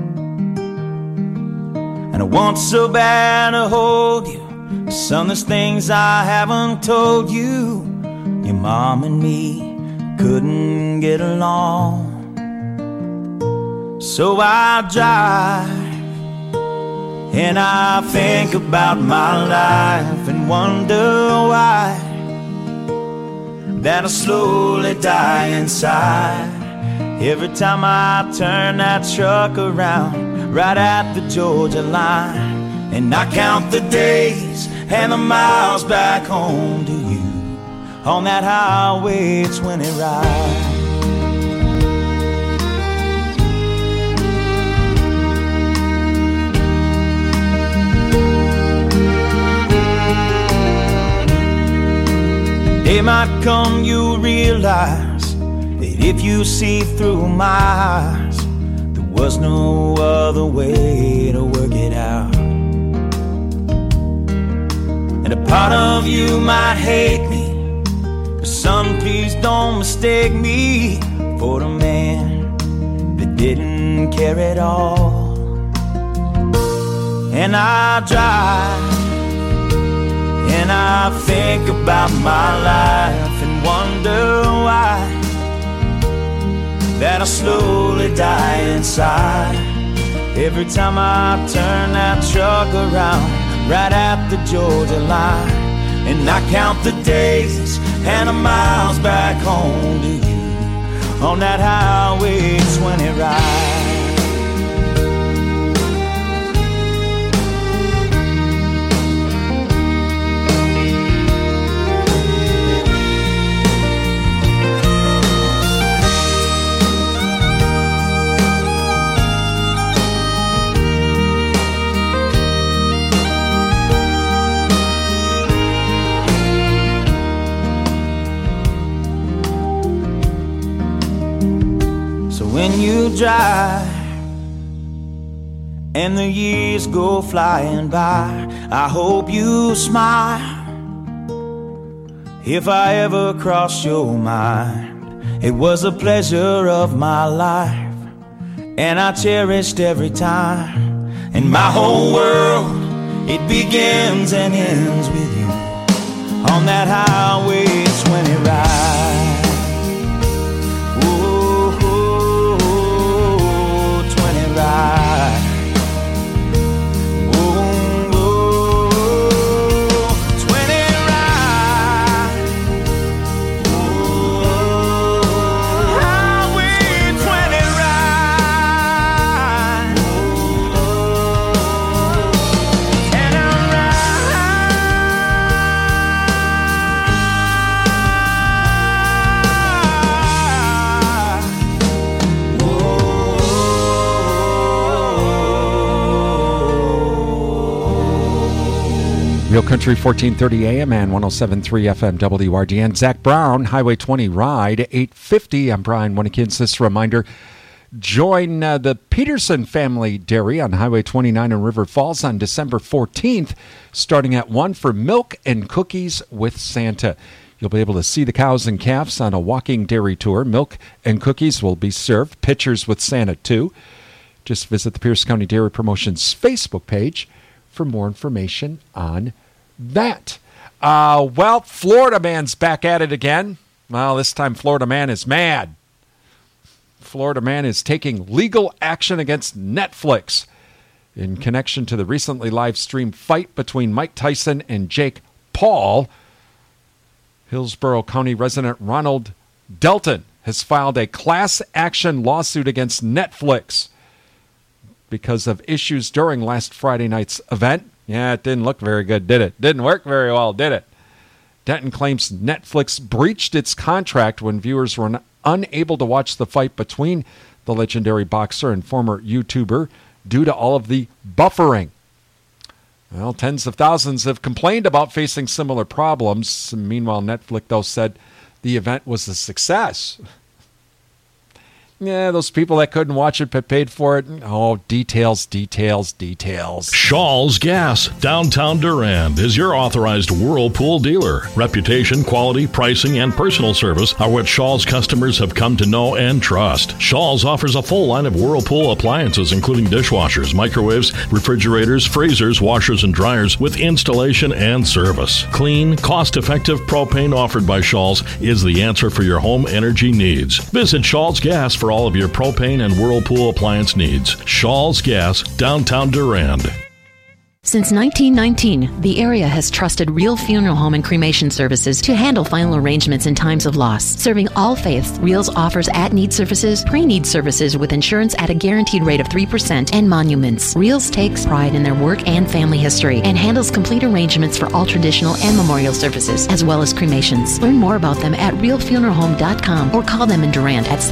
And I want so bad to hold you, son, there's things I haven't told you. Your mom and me couldn't get along, so I drive and I think about my life and wonder why that I slowly die inside. Every time I turn that truck around right at the Georgia line, and I count the days and the miles back home to you on that highway 20 ride. Day might come, you'll realize that if you see through my eyes, there was no other way to work it out. And a part of you might hate me, but son, please don't mistake me for the man that didn't care at all. And I drive and I think about my life and wonder why that I slowly die inside. Every time I turn that truck around right at the Georgia line, and I count the days and the miles back home to you on that highway 20 ride. When you drive and the years go flying by, I hope you smile. If I ever cross your mind, it was a pleasure of my life, and I cherished every time. And my whole world, it begins and ends with you on that Highway 20 ride. Oh, 20 ride. Real Country 1430 AM and 107.3 FM WRDN. Zach Brown, Highway 20 Ride, 8:50. I'm Brian Winnekins. This reminder, join the Peterson Family Dairy on Highway 29 in River Falls on December 14th, starting at 1 for Milk and Cookies with Santa. You'll be able to see the cows and calves on a walking dairy tour. Milk and cookies will be served. Pictures with Santa, too. Just visit the Pierce County Dairy Promotions Facebook page for more information on that. Well, Florida man's back at it again. Well, this time Florida man is mad. Florida man is taking legal action against Netflix in connection to the recently live-streamed fight between Mike Tyson and Jake Paul. Hillsborough County resident Ronald Delton has filed a class action lawsuit against Netflix because of issues during last Friday night's event. Yeah, it didn't look very good, did it? Didn't work very well, did it? Denton claims Netflix breached its contract when viewers were unable to watch the fight between the legendary boxer and former YouTuber due to all of the buffering. Well, tens of thousands have complained about facing similar problems. Meanwhile, Netflix, though, said the event was a success. Yeah, those people that couldn't watch it but paid for it. Oh, details. Shaw's Gas, downtown Durand, is your authorized Whirlpool dealer. Reputation, quality, pricing, and personal service are what Shaw's customers have come to know and trust. Shaw's offers a full line of Whirlpool appliances, including dishwashers, microwaves, refrigerators, freezers, washers, and dryers, with installation and service. Clean, cost-effective propane offered by Shaw's is the answer for your home energy needs. Visit Shaw's Gas for all of your propane and Whirlpool appliance needs. Shaw's Gas, downtown Durand. Since 1919, the area has trusted Real Funeral Home and Cremation Services to handle final arrangements in times of loss. Serving all faiths, Reals offers at-need services, pre-need services with insurance at a guaranteed rate of 3%, and monuments. Reals takes pride in their work and family history and handles complete arrangements for all traditional and memorial services, as well as cremations. Learn more about them at realfuneralhome.com or call them in Durand at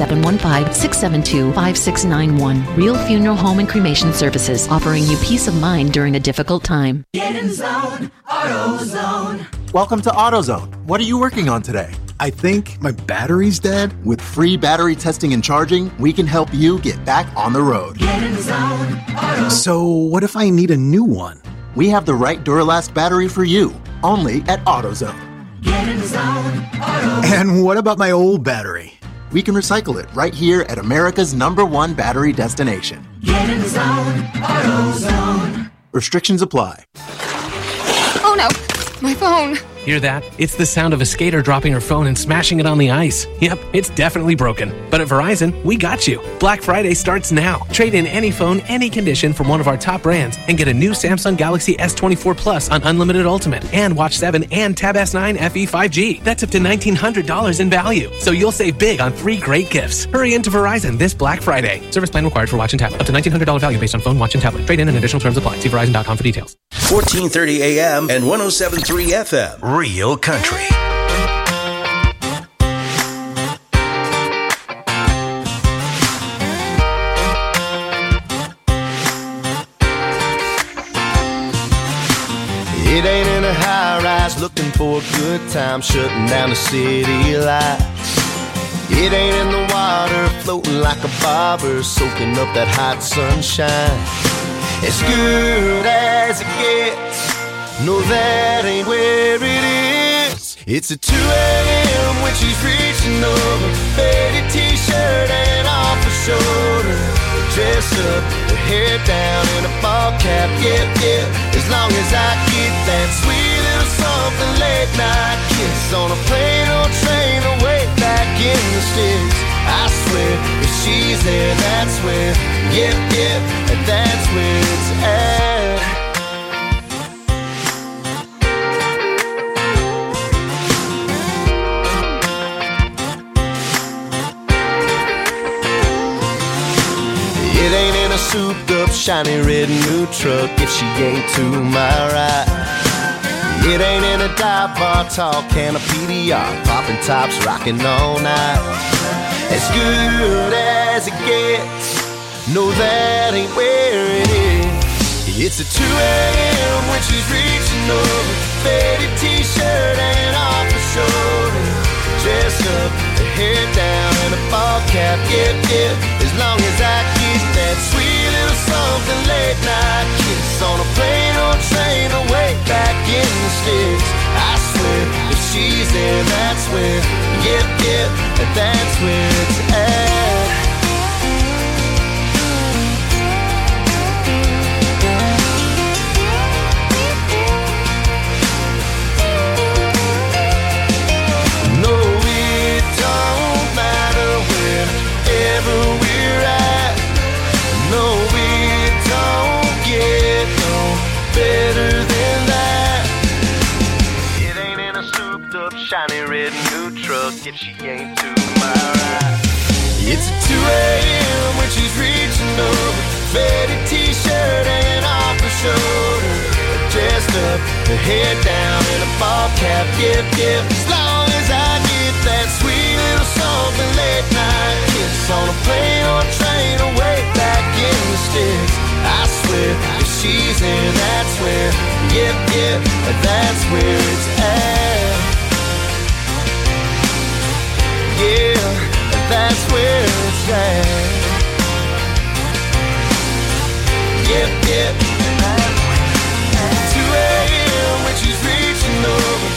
715-672-5691. Real Funeral Home and Cremation Services, offering you peace of mind during a difficult time. Get in zone, AutoZone. Welcome to AutoZone. What are you working on today? I think my battery's dead. With free battery testing and charging, we can help you get back on the road. Get in zone, AutoZone. So what if I need a new one? We have the right Duralast battery for you, only at AutoZone. Get in zone, AutoZone. And what about my old battery? We can recycle it right here at America's #1 battery destination. Get in zone, AutoZone. Restrictions apply. Oh no, my phone. Hear that? It's the sound of a skater dropping her phone and smashing it on the ice. Yep, it's definitely broken. But at Verizon, we got you. Black Friday starts now. Trade in any phone, any condition from one of our top brands and get a new Samsung Galaxy S24 Plus on Unlimited Ultimate and Watch 7 and Tab S9 FE 5G. That's up to $1,900 in value. So you'll save big on 3 great gifts. Hurry into Verizon this Black Friday. Service plan required for Watch and Tablet. Up to $1,900 value based on phone, watch, and tablet. Trade in and additional terms apply. See Verizon.com for details. 1430 AM and 107.3 FM. Real Country. It ain't in a high-rise looking for a good time, shutting down the city lights. It ain't in the water floating like a bobber, soaking up that hot sunshine. As good as it gets, no, that ain't where it is. It's at 2 a.m. when she's reaching over, faded t-shirt and off her shoulder, dress up, her hair down in a ball cap, yeah, as long as I get that sweet little something, late night kiss on a plane or train away back in the sticks. I swear, if she's there, that's where, yep, that's where it's at. It ain't in a souped up, shiny red new truck if she ain't to my right. It ain't in a dive bar, tall can of PDR, popping tops, rocking all night. As good as it gets, no, that ain't where it is. It's at 2 a.m. when she's reaching over, faded t-shirt and off her shoulder, dressed up, her hair down and a ball cap, yep, as long as I get that sweet little something, late night kiss on a plane or train away back in the sticks. I swear, if she's there, that's where, yep, that's where it's at. Shiny red new truck if she ain't to my right. It's at 2 a.m. when she's reaching over, faded t-shirt and off her shoulder, dressed up, her hair down and a ball cap, yep, as long as I get that sweet little something, late night kiss on a plane or train away back in the sticks. I swear, if she's in, that's where, yep, that's where it's at. Yeah, that's where it's at. Yep, 2 a.m. when she's reaching over,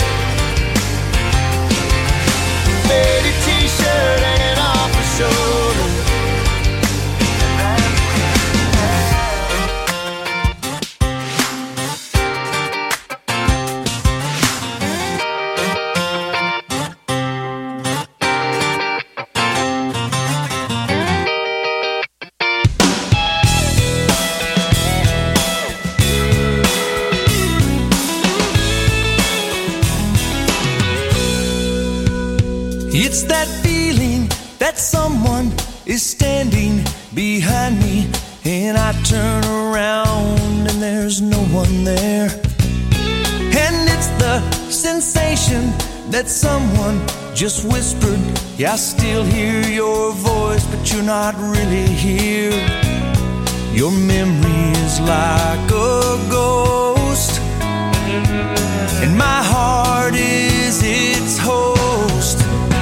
faded t-shirt hanging off her shoulder. It's that feeling that someone is standing behind me, and I turn around and there's no one there. And it's the sensation that someone just whispered, yeah, I still hear your voice, but you're not really here. Your memory is like a ghost, and my heart is its host.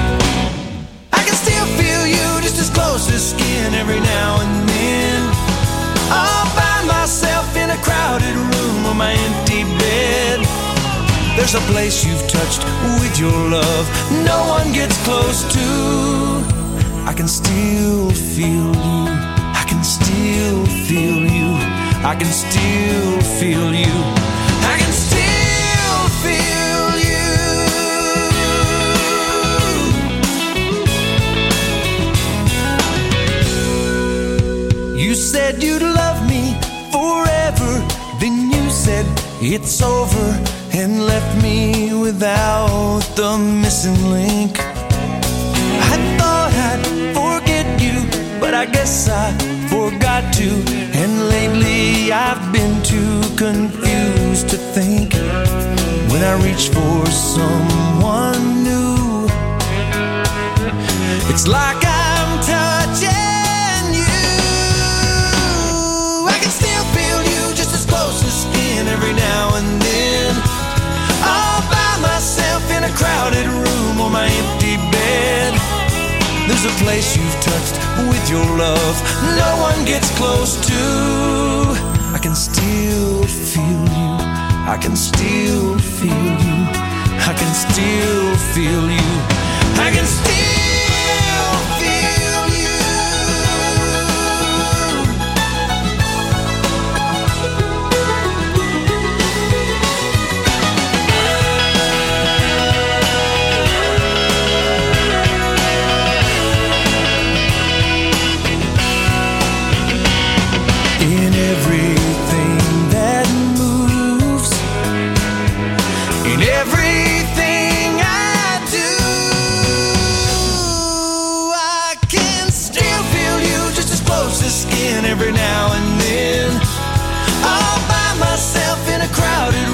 Close to skin every now and then. I'll find myself in a crowded room on my empty bed. There's a place you've touched with your love no one gets close to. I can still feel you. I can still feel you. I can still feel you. I can still feel you. You said you'd love me forever, then you said it's over and left me without the missing link. I thought I'd forget you, but I guess I forgot to. And lately I've been too confused to think. When I reach for someone new, it's like I'm touching. Every now and then I'll find myself in a crowded room on my empty bed. There's a place you've touched with your love no one gets close to. I can still feel you. I can still feel you. I can still feel you. I can still